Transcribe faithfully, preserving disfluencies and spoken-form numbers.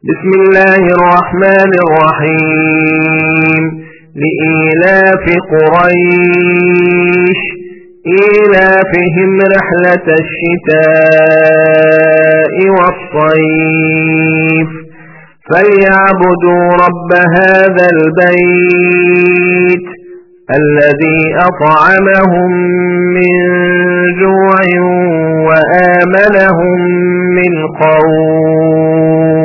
بسم الله الرحمن الرحيم لإيلاف قريش إيلافهم رحلة الشتاء والصيف فليعبدوا رب هذا البيت الذي أطعمهم من جوع وآمنهم من خوف.